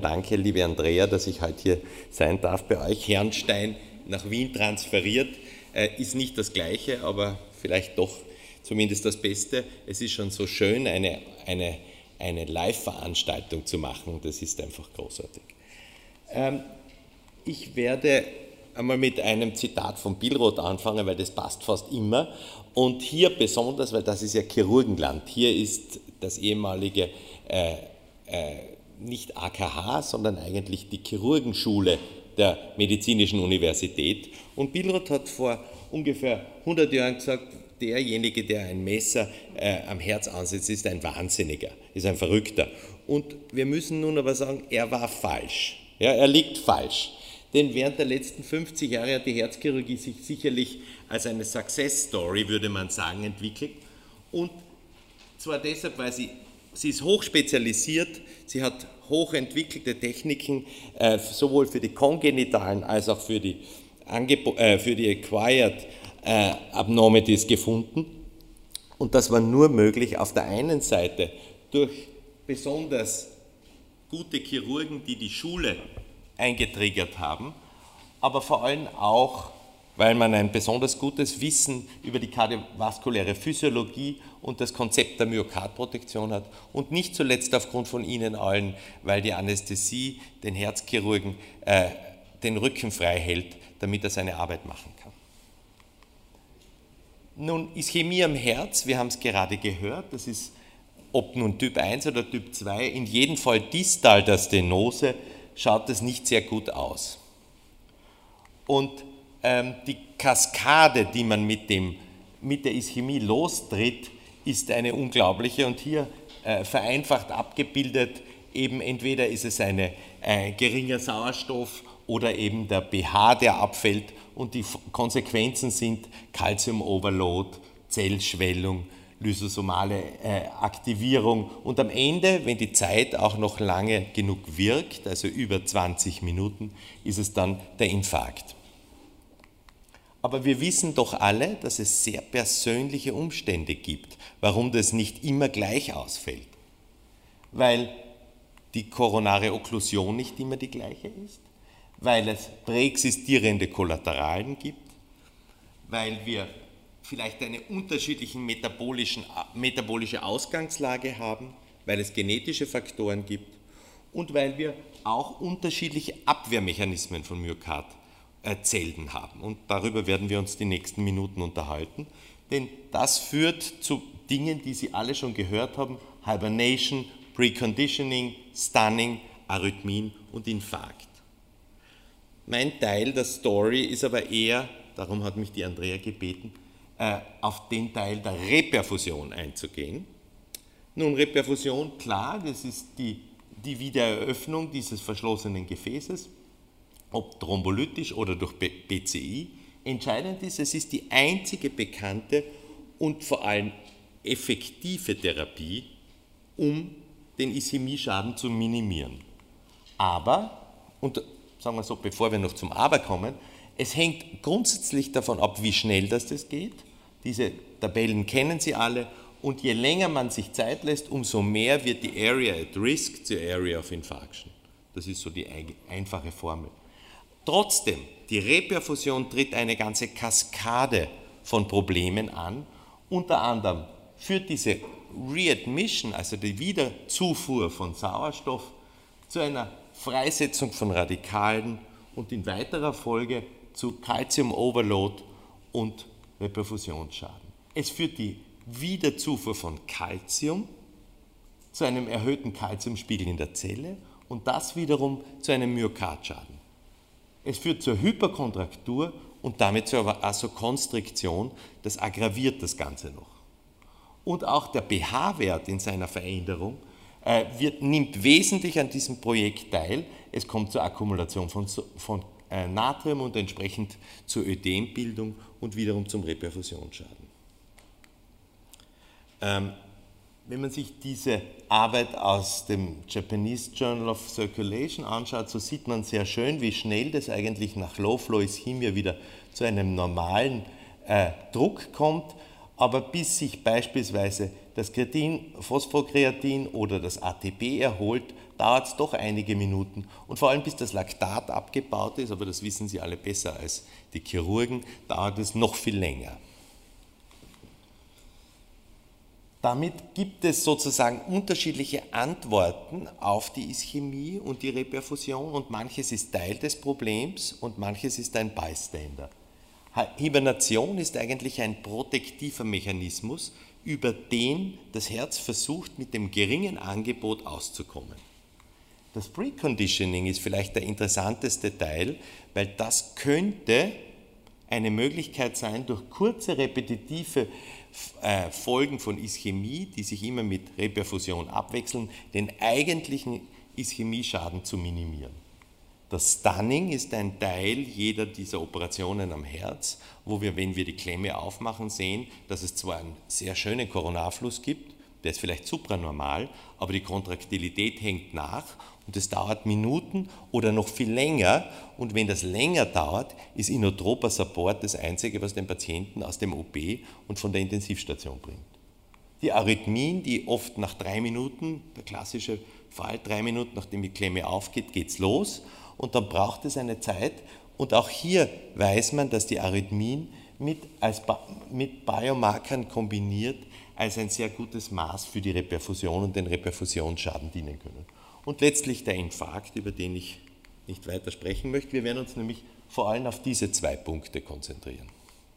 danke, liebe Andrea, dass ich heute hier sein darf bei euch. Herrnstein nach Wien transferiert, ist nicht das Gleiche, aber vielleicht doch zumindest das Beste. Es ist schon so schön, eine Live-Veranstaltung zu machen. Das ist einfach großartig. Ich werde einmal mit einem Zitat von Billroth anfangen, weil das passt fast immer. Und hier besonders, weil das ist ja Chirurgenland. Hier ist das ehemalige nicht AKH, sondern eigentlich die Chirurgenschule der Medizinischen Universität. Und Billroth hat vor ungefähr 100 Jahren gesagt, derjenige, der ein Messer am Herz ansetzt, ist ein Wahnsinniger, ist ein Verrückter. Und wir müssen nun aber sagen, er war falsch. Ja, er liegt falsch. Denn während der letzten 50 Jahre hat die Herzchirurgie sich sicherlich als eine Success Story, würde man sagen, entwickelt. Und zwar deshalb, weil sie ist hochspezialisiert, sie hat hochentwickelte Techniken, sowohl für die kongenitalen als auch für die Acquired Abnormities gefunden. Und das war nur möglich auf der einen Seite durch besonders gute Chirurgen, die die Schule eingetriggert haben, aber vor allem auch, weil man ein besonders gutes Wissen über die kardiovaskuläre Physiologie und das Konzept der Myokardprotektion hat und nicht zuletzt aufgrund von Ihnen allen, weil die Anästhesie den Herzchirurgen den Rücken frei hält, damit er seine Arbeit machen kann. Nun, Ischämie am Herz, wir haben es gerade gehört, das ist, ob nun Typ 1 oder Typ 2, in jedem Fall distal der Stenose, schaut das nicht sehr gut aus. Und die Kaskade, die man mit der Ischämie lostritt, ist eine unglaubliche und hier vereinfacht abgebildet, eben entweder ist es ein geringer Sauerstoff oder eben der pH, der abfällt und die Konsequenzen sind Calcium-Overload, Zellschwellung, lysosomale Aktivierung und am Ende, wenn die Zeit auch noch lange genug wirkt, also über 20 Minuten, ist es dann der Infarkt. Aber wir wissen doch alle, dass es sehr persönliche Umstände gibt, warum das nicht immer gleich ausfällt. Weil die koronare Okklusion nicht immer die gleiche ist, weil es präexistierende Kollateralen gibt, weil wir vielleicht eine unterschiedliche metabolische Ausgangslage haben, weil es genetische Faktoren gibt und weil wir auch unterschiedliche Abwehrmechanismen von Myokardzellen haben. Und darüber werden wir uns die nächsten Minuten unterhalten, denn das führt zu Dingen, die Sie alle schon gehört haben: Hibernation, Preconditioning, Stunning, Arrhythmien und Infarkt. Mein Teil der Story ist aber eher, darum hat mich die Andrea gebeten, auf den Teil der Reperfusion einzugehen. Nun, Reperfusion, klar, das ist die Wiedereröffnung dieses verschlossenen Gefäßes, ob thrombolytisch oder durch PCI. Entscheidend ist, es ist die einzige bekannte und vor allem effektive Therapie, um den Ischämieschaden zu minimieren. Aber, und sagen wir so, bevor wir noch zum Aber kommen, es hängt grundsätzlich davon ab, wie schnell das geht. Diese Tabellen kennen Sie alle und je länger man sich Zeit lässt, umso mehr wird die Area at Risk zur Area of Infarction. Das ist so die einfache Formel. Trotzdem, die Reperfusion tritt eine ganze Kaskade von Problemen an. Unter anderem führt diese Readmission, also die Wiederzufuhr von Sauerstoff, zu einer Freisetzung von Radikalen und in weiterer Folge zu Calcium-Overload und Reperfusionsschaden. Es führt die Wiederzufuhr von Calcium zu einem erhöhten Calciumspiegel in der Zelle und das wiederum zu einem Myokardschaden. Es führt zur Hyperkontraktur und damit zur Vasokonstriktion, das aggraviert das Ganze noch. Und auch der pH-Wert in seiner Veränderung nimmt wesentlich an diesem Projekt teil. Es kommt zur Akkumulation von Natrium und entsprechend zur Ödembildung und wiederum zum Reperfusionsschaden. Wenn man sich diese Arbeit aus dem Japanese Journal of Circulation anschaut, so sieht man sehr schön, wie schnell das eigentlich nach Low-Flow-Ischämie wieder zu einem normalen Druck kommt, aber bis sich beispielsweise das Kreatin, Phosphokreatin oder das ATP erholt, dauert es doch einige Minuten. Und vor allem bis das Laktat abgebaut ist, aber das wissen Sie alle besser als die Chirurgen, dauert es noch viel länger. Damit gibt es sozusagen unterschiedliche Antworten auf die Ischämie und die Reperfusion und manches ist Teil des Problems und manches ist ein Bystander. Hibernation ist eigentlich ein protektiver Mechanismus, über den das Herz versucht, mit dem geringen Angebot auszukommen. Das Preconditioning ist vielleicht der interessanteste Teil, weil das könnte eine Möglichkeit sein, durch kurze repetitive Folgen von Ischämie, die sich immer mit Reperfusion abwechseln, den eigentlichen Ischämieschaden zu minimieren. Das Stunning ist ein Teil jeder dieser Operationen am Herz, wo wir, wenn wir die Klemme aufmachen, sehen, dass es zwar einen sehr schönen Koronarfluss gibt, der ist vielleicht supranormal, aber die Kontraktilität hängt nach und es dauert Minuten oder noch viel länger. Und wenn das länger dauert, ist inotroper Support das Einzige, was den Patienten aus dem OP und von der Intensivstation bringt. Die Arrhythmien, die oft nach 3 Minuten, der klassische Fall, 3 Minuten nachdem die Klemme aufgeht, geht es los und dann braucht es eine Zeit. Und auch hier weiß man, dass die Arrhythmien mit Biomarkern kombiniert als ein sehr gutes Maß für die Reperfusion und den Reperfusionsschaden dienen können. Und letztlich der Infarkt, über den ich nicht weiter sprechen möchte. Wir werden uns nämlich vor allem auf diese 2 Punkte konzentrieren.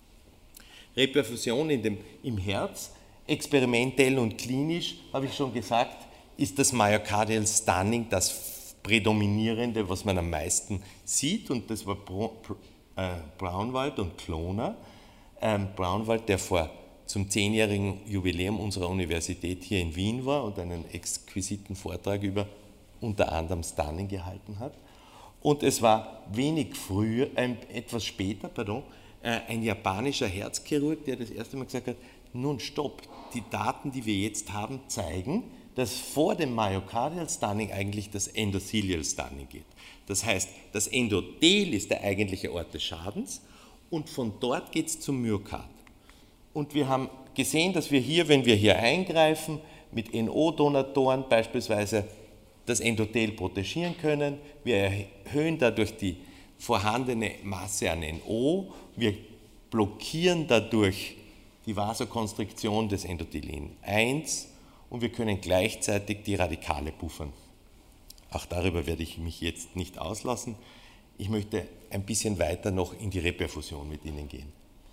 Reperfusion im Herz, experimentell und klinisch, habe ich schon gesagt, ist das Myocardial Stunning das Prädominierende, was man am meisten sieht. Und das war Braunwald und Kloner. Braunwald, der zum 10-jährigen Jubiläum unserer Universität hier in Wien war und einen exquisiten Vortrag über unter anderem Stunning gehalten hat. Und es war wenig früher, etwas später, ein japanischer Herzchirurg, der das erste Mal gesagt hat, nun stopp, die Daten, die wir jetzt haben, zeigen, dass vor dem Myocardial Stunning eigentlich das Endothelial Stunning geht. Das heißt, das Endothel ist der eigentliche Ort des Schadens und von dort geht es zum Myokard. Und wir haben gesehen, dass wir hier, wenn wir hier eingreifen, mit NO-Donatoren beispielsweise das Endothel protegieren können. Wir erhöhen dadurch die vorhandene Masse an NO. Wir blockieren dadurch die Vasokonstriktion des Endothelin 1 und wir können gleichzeitig die Radikale buffern. Auch darüber werde ich mich jetzt nicht auslassen. Ich möchte ein bisschen weiter noch in die Reperfusion mit Ihnen gehen.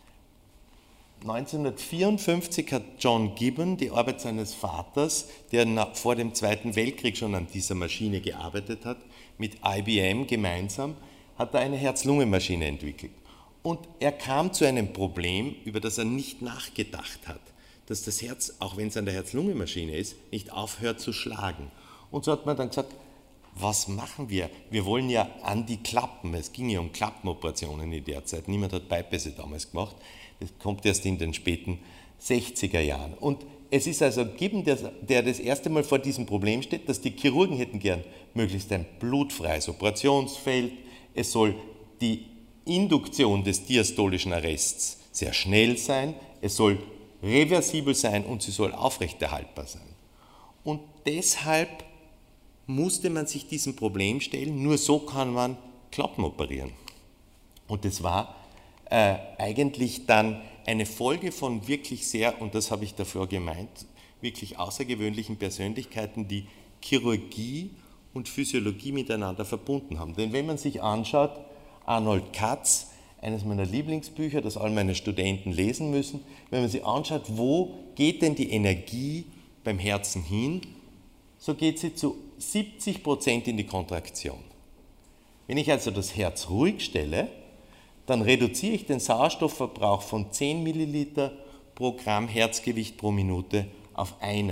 1954 hat John Gibbon die Arbeit seines Vaters, der vor dem Zweiten Weltkrieg schon an dieser Maschine gearbeitet hat, mit IBM gemeinsam, hat er eine Herz-Lungen-Maschine entwickelt. Und er kam zu einem Problem, über das er nicht nachgedacht hat, dass das Herz, auch wenn es an der Herz-Lungen-Maschine ist, nicht aufhört zu schlagen. Und so hat man dann gesagt, was machen wir? Wir wollen ja an die Klappen, es ging ja um Klappenoperationen in der Zeit, niemand hat Bypässe damals gemacht, das kommt erst in den späten 60er Jahren. Und es ist also Gibbon, der das erste Mal vor diesem Problem steht, dass die Chirurgen hätten gern möglichst ein blutfreies Operationsfeld, es soll die Induktion des diastolischen Arrests sehr schnell sein, es soll reversibel sein und sie soll aufrechterhaltbar sein. Und deshalb musste man sich diesem Problem stellen, nur so kann man Klappen operieren. Und das war eigentlich dann eine Folge von wirklich sehr, und das habe ich davor gemeint, wirklich außergewöhnlichen Persönlichkeiten, die Chirurgie und Physiologie miteinander verbunden haben. Denn wenn man sich anschaut, Arnold Katz, eines meiner Lieblingsbücher, das all meine Studenten lesen müssen, wenn man sich anschaut, wo geht denn die Energie beim Herzen hin, so geht sie zu 70% in die Kontraktion. Wenn ich also das Herz ruhig stelle, dann reduziere ich den Sauerstoffverbrauch von 10 Milliliter pro Gramm Herzgewicht pro Minute auf 1.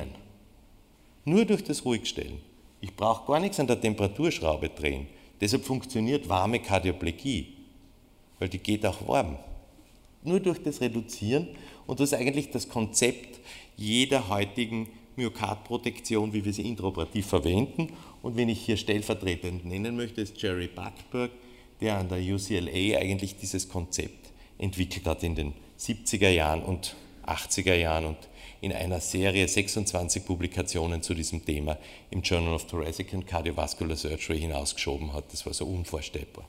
Nur durch das Ruhigstellen. Ich brauche gar nichts an der Temperaturschraube drehen. Deshalb funktioniert warme Kardioplegie, weil die geht auch warm. Nur durch das Reduzieren, und das ist eigentlich das Konzept jeder heutigen Myokardprotektion, wie wir sie intraoperativ verwenden. Und wenn ich hier stellvertretend nennen möchte, ist Jerry Buckberg, der an der UCLA eigentlich dieses Konzept entwickelt hat in den 70er Jahren und 80er Jahren und in einer Serie 26 Publikationen zu diesem Thema im Journal of Thoracic and Cardiovascular Surgery hinausgeschoben hat. Das war so unvorstellbar.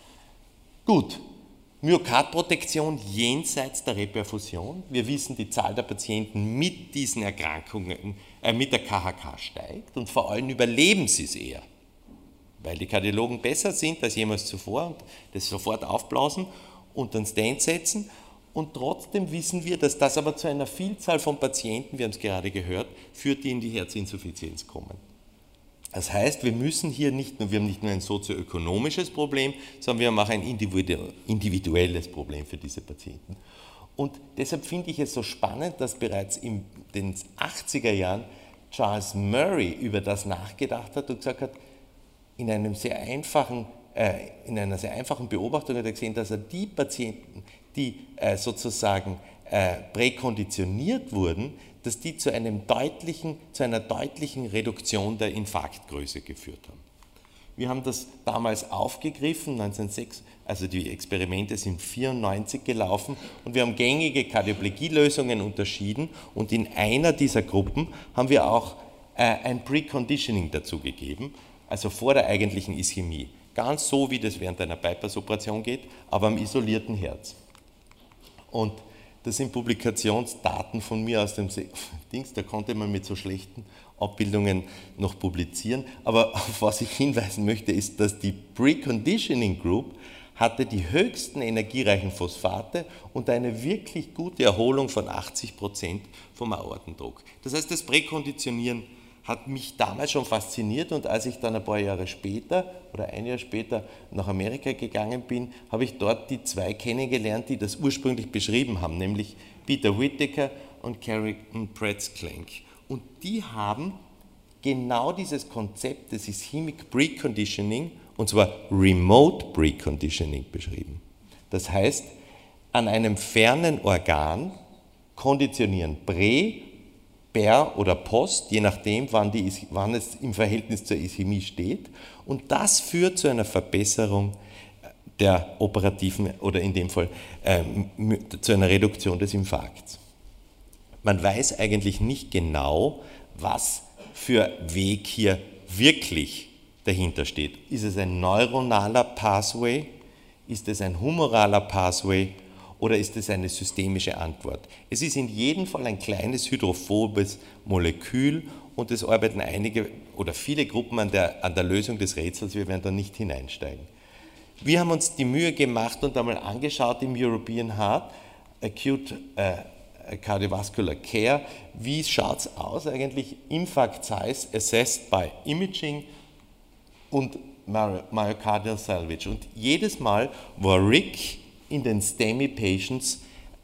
Gut, Myokardprotektion jenseits der Reperfusion. Wir wissen, die Zahl der Patienten mit diesen Erkrankungen, mit der KHK steigt und vor allem überleben sie es eher, weil die Kardiologen besser sind als jemals zuvor und das sofort aufblasen und dann Stent setzen. Und trotzdem wissen wir, dass das aber zu einer Vielzahl von Patienten, wir haben es gerade gehört, führt, die in die Herzinsuffizienz kommen. Das heißt, wir haben nicht nur ein sozioökonomisches Problem, sondern wir haben auch ein individuelles Problem für diese Patienten. Und deshalb finde ich es so spannend, dass bereits in den 80er Jahren Charles Murray über das nachgedacht hat und gesagt hat, in einer sehr einfachen Beobachtung hat er gesehen, dass er die Patienten, die sozusagen präkonditioniert wurden, dass die zu einer deutlichen Reduktion der Infarktgröße geführt haben. Wir haben das damals aufgegriffen, 1906, also die Experimente sind 1994 gelaufen und wir haben gängige Kardioplegielösungen unterschieden und in einer dieser Gruppen haben wir auch ein Preconditioning dazu gegeben, also vor der eigentlichen Ischämie. Ganz so, wie das während einer Bypass-Operation geht, aber am isolierten Herz. Und das sind Publikationsdaten von mir aus dem Dings, da konnte man mit so schlechten Abbildungen noch publizieren. Aber auf was ich hinweisen möchte, ist, dass die Preconditioning Group hatte die höchsten energiereichen Phosphate und eine wirklich gute Erholung von 80% vom Aortendruck. Das heißt, das Präkonditionieren hat mich damals schon fasziniert und als ich dann ein paar Jahre später oder ein Jahr später nach Amerika gegangen bin, habe ich dort die zwei kennengelernt, die das ursprünglich beschrieben haben, nämlich Peter Whittaker und Carrington Pretzklenk. Und die haben genau dieses Konzept des Ischemic Preconditioning, und zwar Remote Preconditioning, beschrieben. Das heißt, an einem fernen Organ konditionieren per oder post, je nachdem, wann es im Verhältnis zur Ischämie steht. Und das führt zu einer Verbesserung der operativen oder in dem Fall zu einer Reduktion des Infarkts. Man weiß eigentlich nicht genau, was für Weg hier wirklich dahinter steht. Ist es ein neuronaler Pathway? Ist es ein humoraler Pathway? Oder ist es eine systemische Antwort? Es ist in jedem Fall ein kleines hydrophobes Molekül und es arbeiten einige oder viele Gruppen an der Lösung des Rätsels. Wir werden da nicht hineinsteigen. Wir haben uns die Mühe gemacht und einmal angeschaut im European Heart, Acute Cardiovascular Care, wie schaut es aus eigentlich, Infarct Size assessed by Imaging und Myocardial Salvage. Und jedes Mal war RIC in den STEMI-Patients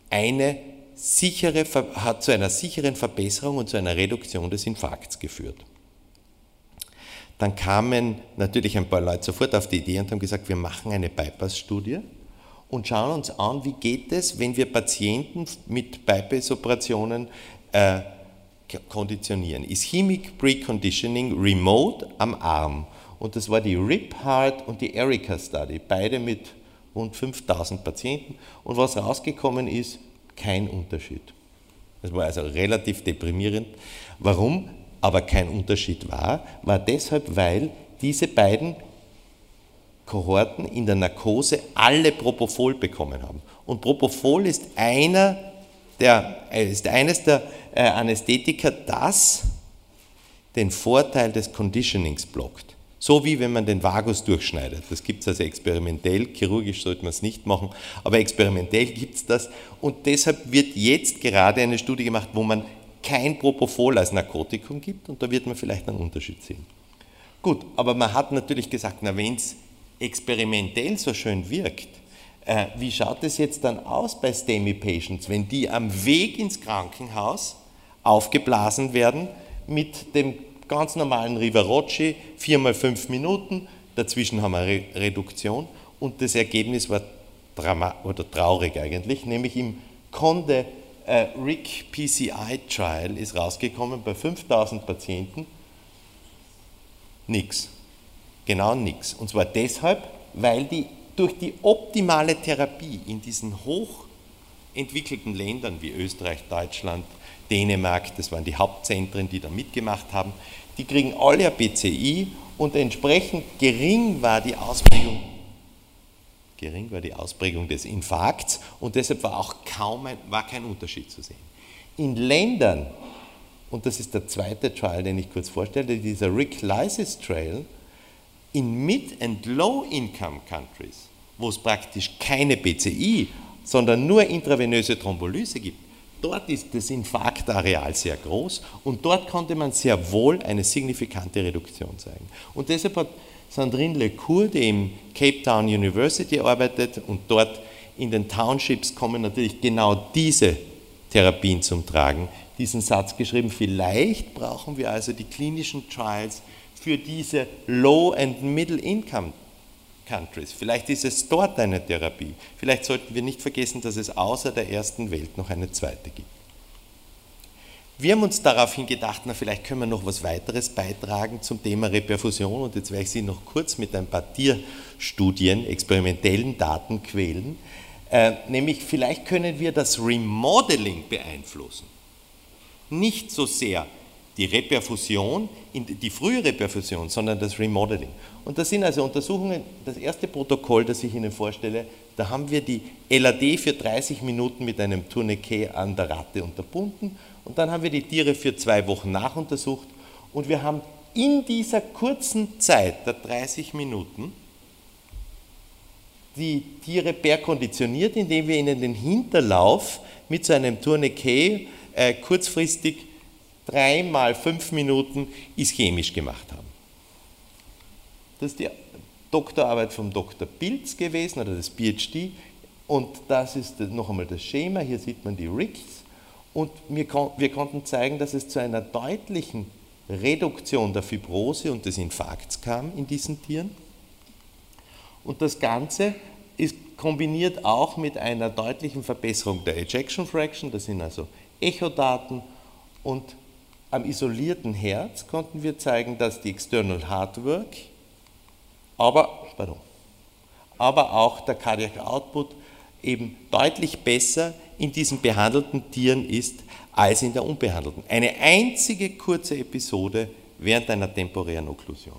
hat zu einer sicheren Verbesserung und zu einer Reduktion des Infarkts geführt. Dann kamen natürlich ein paar Leute sofort auf die Idee und haben gesagt, wir machen eine Bypass-Studie und schauen uns an, wie geht es, wenn wir Patienten mit Bypass-Operationen konditionieren. Ischemic Preconditioning remote am Arm. Und das war die RIP-Heart und die ERICA Study, beide mit rund 5000 Patienten. Und was rausgekommen ist, kein Unterschied. Das war also relativ deprimierend. Warum aber kein Unterschied war deshalb, weil diese beiden Kohorten in der Narkose alle Propofol bekommen haben. Und Propofol ist eines der Anästhetika, das den Vorteil des Conditionings blockt. So wie wenn man den Vagus durchschneidet. Das gibt es also experimentell, chirurgisch sollte man es nicht machen, aber experimentell gibt es das. Und deshalb wird jetzt gerade eine Studie gemacht, wo man kein Propofol als Narkotikum gibt und da wird man vielleicht einen Unterschied sehen. Gut, aber man hat natürlich gesagt, na wenn es experimentell so schön wirkt, wie schaut es jetzt dann aus bei STEMI-Patients, wenn die am Weg ins Krankenhaus aufgeblasen werden mit dem ganz normalen Rivarocci, 4 mal 5 Minuten, dazwischen haben wir eine Reduktion und das Ergebnis war traurig eigentlich, nämlich im Conde RIC PCI Trial ist rausgekommen bei 5000 Patienten, nichts, genau nichts. Und zwar deshalb, weil die durch die optimale Therapie in diesen entwickelten Ländern wie Österreich, Deutschland, Dänemark, das waren die Hauptzentren, die da mitgemacht haben, die kriegen alle ein BCI und entsprechend gering war die Ausprägung des Infarkts und deshalb war auch kein Unterschied zu sehen. In Ländern, und das ist der zweite Trial, den ich kurz vorstelle, dieser Rick-Lysis Trial, in Mid- and Low-Income-Countries, wo es praktisch keine BCI, sondern nur intravenöse Thrombolyse gibt, dort ist das Infarktareal sehr groß und dort konnte man sehr wohl eine signifikante Reduktion zeigen. Und deshalb hat Sandrine Lecour, die im Cape Town University arbeitet und dort in den Townships kommen natürlich genau diese Therapien zum Tragen, diesen Satz geschrieben, vielleicht brauchen wir also die klinischen Trials für diese Low- and Middle-Income Countries. Vielleicht ist es dort eine Therapie. Vielleicht sollten wir nicht vergessen, dass es außer der ersten Welt noch eine zweite gibt. Wir haben uns daraufhin gedacht, na vielleicht können wir noch was weiteres beitragen zum Thema Reperfusion und jetzt werde ich Sie noch kurz mit ein paar Tierstudien, experimentellen Daten quälen, nämlich vielleicht können wir das Remodeling beeinflussen. Nicht so sehr die Reperfusion, die frühe Reperfusion, sondern das Remodeling. Und das sind also Untersuchungen, das erste Protokoll, das ich Ihnen vorstelle, da haben wir die LAD für 30 Minuten mit einem Tourniquet an der Ratte unterbunden und dann haben wir die Tiere für 2 Wochen nachuntersucht und wir haben in dieser kurzen Zeit der 30 Minuten die Tiere perkonditioniert, indem wir ihnen den Hinterlauf mit so einem Tourniquet kurzfristig 3 mal 5 Minuten ischämisch gemacht haben. Das ist die Doktorarbeit vom Dr. Pilz gewesen, oder das PhD, und das ist noch einmal das Schema, hier sieht man die Ricks, und wir konnten zeigen, dass es zu einer deutlichen Reduktion der Fibrose und des Infarkts kam in diesen Tieren. Und das Ganze ist kombiniert auch mit einer deutlichen Verbesserung der Ejection Fraction, das sind also Echodaten, und am isolierten Herz konnten wir zeigen, dass die External Heart Work, aber auch der Cardiac Output eben deutlich besser in diesen behandelten Tieren ist als in der unbehandelten. Eine einzige kurze Episode während einer temporären Okklusion.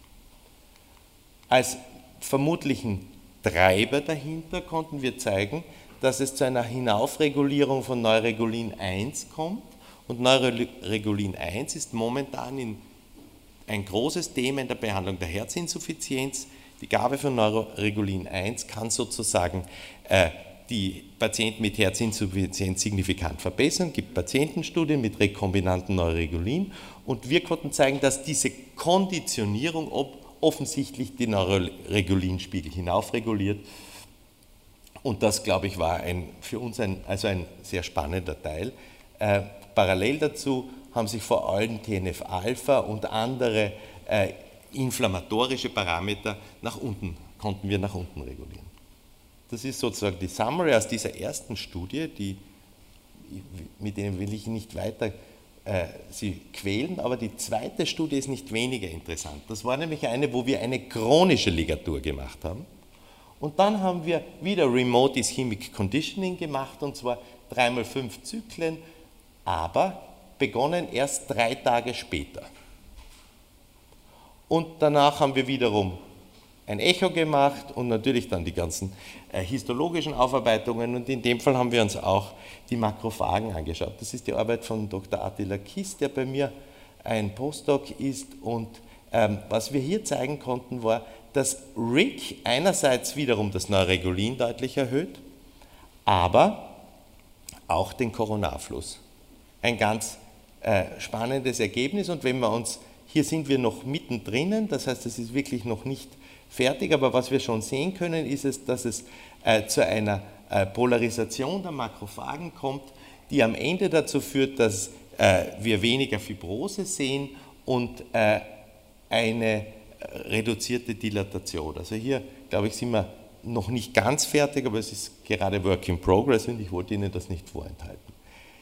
Als vermutlichen Treiber dahinter konnten wir zeigen, dass es zu einer Hinaufregulierung von Neuregulin 1 kommt. Und Neuregulin 1 ist momentan ein großes Thema in der Behandlung der Herzinsuffizienz. Die Gabe von Neuregulin 1 kann sozusagen die Patienten mit Herzinsuffizienz signifikant verbessern. Es gibt Patientenstudien mit rekombinanten Neuregulin und wir konnten zeigen, dass diese Konditionierung offensichtlich die Neuregulinspiegel hinaufreguliert. Und das, glaube ich, war für uns ein sehr spannender Teil. Parallel dazu haben sich vor allem TNF-Alpha und andere inflammatorische Parameter konnten wir nach unten regulieren. Das ist sozusagen die Summary aus dieser ersten Studie, mit denen will ich nicht weiter Sie quälen, aber die zweite Studie ist nicht weniger interessant. Das war nämlich eine, wo wir eine chronische Ligatur gemacht haben. Und dann haben wir wieder Remote Ischemic Conditioning gemacht, und zwar 3 mal 5 Zyklen, aber begonnen erst 3 Tage später. Und danach haben wir wiederum ein Echo gemacht und natürlich dann die ganzen histologischen Aufarbeitungen, und in dem Fall haben wir uns auch die Makrophagen angeschaut. Das ist die Arbeit von Dr. Attila Kiss, der bei mir ein Postdoc ist, und was wir hier zeigen konnten war, dass RIC einerseits wiederum das Neuregulin deutlich erhöht, aber auch den Koronarfluss. Ein ganz spannendes Ergebnis, und wenn wir uns, hier sind wir noch mittendrin, das heißt, es ist wirklich noch nicht fertig, aber was wir schon sehen können, ist es, dass es zu einer Polarisation der Makrophagen kommt, die am Ende dazu führt, dass wir weniger Fibrose sehen und eine reduzierte Dilatation. Also hier, glaube ich, sind wir noch nicht ganz fertig, aber es ist gerade Work in Progress und ich wollte Ihnen das nicht vorenthalten.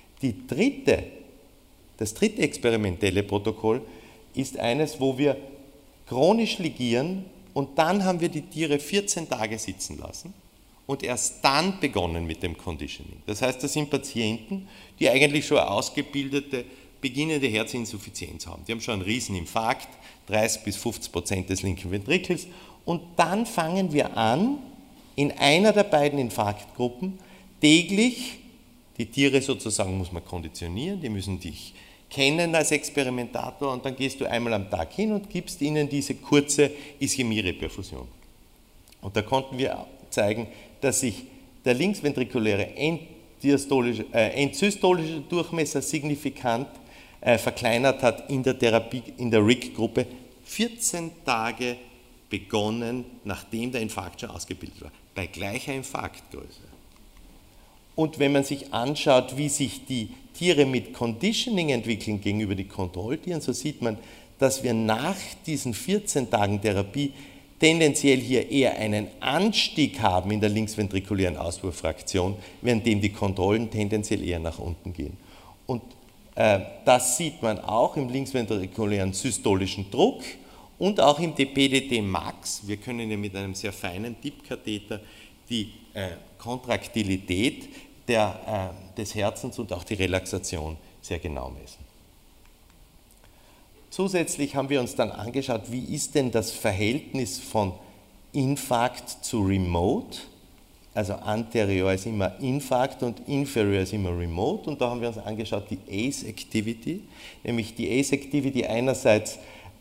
Das dritte experimentelle Protokoll ist eines, wo wir chronisch ligieren und dann haben wir die Tiere 14 Tage sitzen lassen und erst dann begonnen mit dem Conditioning. Das heißt, das sind Patienten, die eigentlich schon eine ausgebildete, beginnende Herzinsuffizienz haben. Die haben schon einen Rieseninfarkt, 30-50% des linken Ventrikels, und dann fangen wir an, in einer der beiden Infarktgruppen täglich, die Tiere sozusagen muss man konditionieren, die müssen dich kennen als Experimentator, und dann gehst du einmal am Tag hin und gibst ihnen diese kurze Ischämie-Reperfusion. Und da konnten wir zeigen, dass sich der linksventrikuläre endsystolische Durchmesser signifikant verkleinert hat in der Therapie, in der RIC-Gruppe, 14 Tage begonnen, nachdem der Infarkt schon ausgebildet war, bei gleicher Infarktgröße. Und wenn man sich anschaut, wie sich die Tiere mit Conditioning entwickeln gegenüber den Kontrolltieren, so sieht man, dass wir nach diesen 14 Tagen Therapie tendenziell hier eher einen Anstieg haben in der linksventrikulären Auswurffraktion, währenddem die Kontrollen tendenziell eher nach unten gehen. Und das sieht man auch im linksventrikulären systolischen Druck und auch im DPDT Max. Wir können ja mit einem sehr feinen Tippkatheter die Kontraktilität des Herzens und auch die Relaxation sehr genau messen. Zusätzlich haben wir uns dann angeschaut, wie ist denn das Verhältnis von Infarkt zu Remote, also anterior ist immer Infarkt und inferior ist immer Remote, und da haben wir uns angeschaut die ACE-Activity, nämlich die ACE-Activity einerseits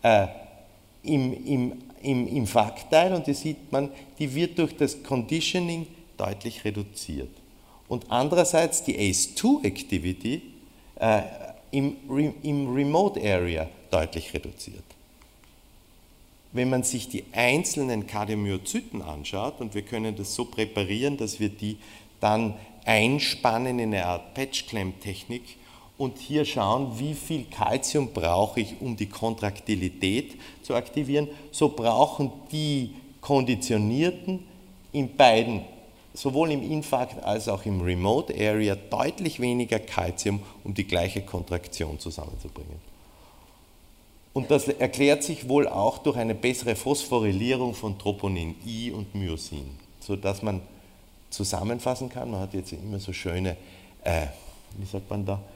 im Infarktteil, und die sieht man, die wird durch das Conditioning deutlich reduziert. Und andererseits die ACE2-Activity im Remote Area deutlich reduziert. Wenn man sich die einzelnen Kardiomyozyten anschaut, und wir können das so präparieren, dass wir die dann einspannen in eine Art Patch-Clamp-Technik und hier schauen, wie viel Calcium brauche ich, um die Kontraktilität zu aktivieren, so brauchen die Konditionierten in beiden, sowohl im Infarkt als auch im Remote Area, deutlich weniger Calcium, um die gleiche Kontraktion zusammenzubringen. Und das erklärt sich wohl auch durch eine bessere Phosphorylierung von Troponin I und Myosin, sodass man zusammenfassen kann, man hat jetzt immer so schöne, wie sagt man da,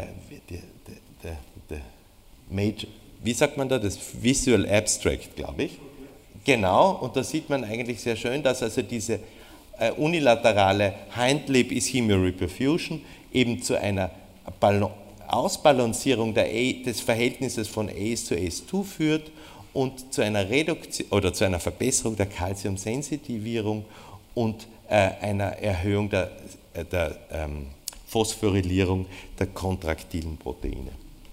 wie sagt man da, das Visual Abstract, glaube ich. Genau, und da sieht man eigentlich sehr schön, dass also diese unilaterale Hindlip Ischemia Reperfusion eben zu einer Ausbalancierung des Verhältnisses von ACE zu ACE2 führt und zu einer Reduktion oder zu einer Verbesserung der Calciumsensitivierung und einer Erhöhung der Phosphorylierung der kontraktilen Proteine.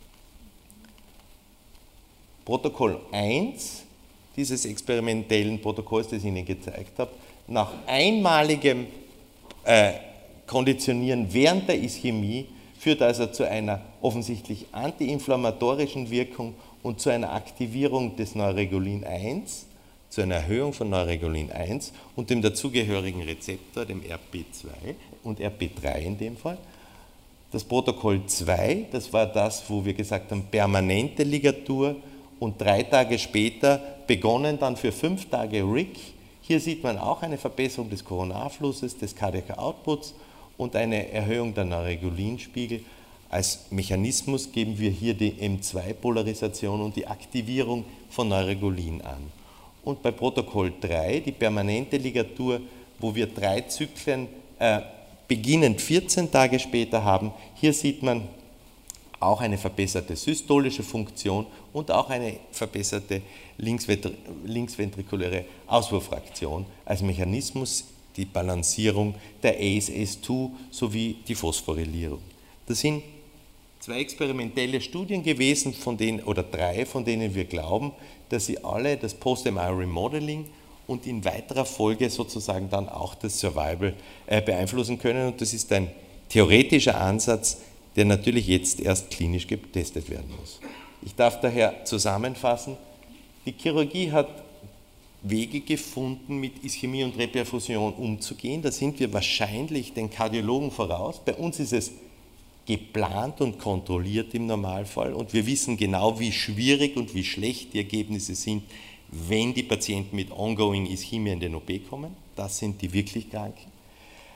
Protokoll 1 dieses experimentellen Protokolls, das ich Ihnen gezeigt habe, nach einmaligem Konditionieren während der Ischämie führt also zu einer offensichtlich antiinflammatorischen Wirkung und zu einer Aktivierung des Neuregulin 1, zu einer Erhöhung von Neuregulin 1 und dem dazugehörigen Rezeptor, dem RP2 und RP3 in dem Fall. Das Protokoll 2, das war das, wo wir gesagt haben, permanente Ligatur, und 3 Tage später begonnen dann für 5 Tage RIC. Hier sieht man auch eine Verbesserung des Koronarflusses, des Cardiac Outputs und eine Erhöhung der Neuregulinspiegel. Als Mechanismus geben wir hier die M2-Polarisation und die Aktivierung von Neuregulin an. Und bei Protokoll 3, die permanente Ligatur, wo wir 3 Zyklen beginnend 14 Tage später haben, hier sieht man auch eine verbesserte systolische Funktion und auch eine verbesserte linksventrikuläre Auswurffraktion als Mechanismus, die Balancierung der ACE-ACE2 sowie die Phosphorylierung. Das sind 2 experimentelle Studien gewesen, oder 3, von denen wir glauben, dass sie alle das Post-MI Remodeling und in weiterer Folge sozusagen dann auch das Survival beeinflussen können. Und das ist ein theoretischer Ansatz, der natürlich jetzt erst klinisch getestet werden muss. Ich darf daher zusammenfassen, die Chirurgie hat Wege gefunden, mit Ischämie und Reperfusion umzugehen. Da sind wir wahrscheinlich den Kardiologen voraus. Bei uns ist es geplant und kontrolliert im Normalfall und wir wissen genau, wie schwierig und wie schlecht die Ergebnisse sind, wenn die Patienten mit ongoing Ischämie in den OP kommen. Das sind die wirklich Kranken.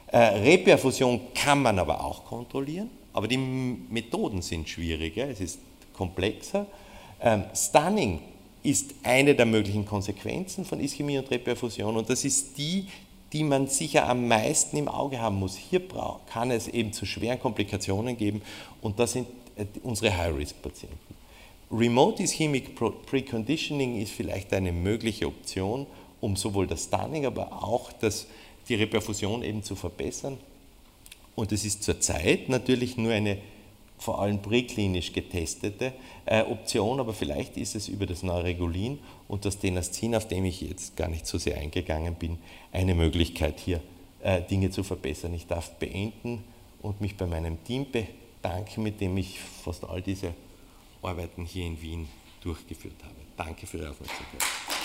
Reperfusion kann man aber auch kontrollieren, aber die Methoden sind schwieriger, es ist komplexer. Stunning ist eine der möglichen Konsequenzen von Ischämie und Reperfusion und das ist die, die man sicher am meisten im Auge haben muss. Hier kann es eben zu schweren Komplikationen geben und das sind unsere High-Risk-Patienten. Remote Ischemic Preconditioning ist vielleicht eine mögliche Option, um sowohl das Stunning, aber auch die Reperfusion eben zu verbessern. Und es ist zurzeit natürlich nur eine vor allem präklinisch getestete Option, aber vielleicht ist es über das Neuregulin und das Tenascin, auf dem ich jetzt gar nicht so sehr eingegangen bin, eine Möglichkeit hier Dinge zu verbessern. Ich darf beenden und mich bei meinem Team bedanken, mit dem ich fast all diese Arbeiten hier in Wien durchgeführt habe. Danke für Ihre Aufmerksamkeit.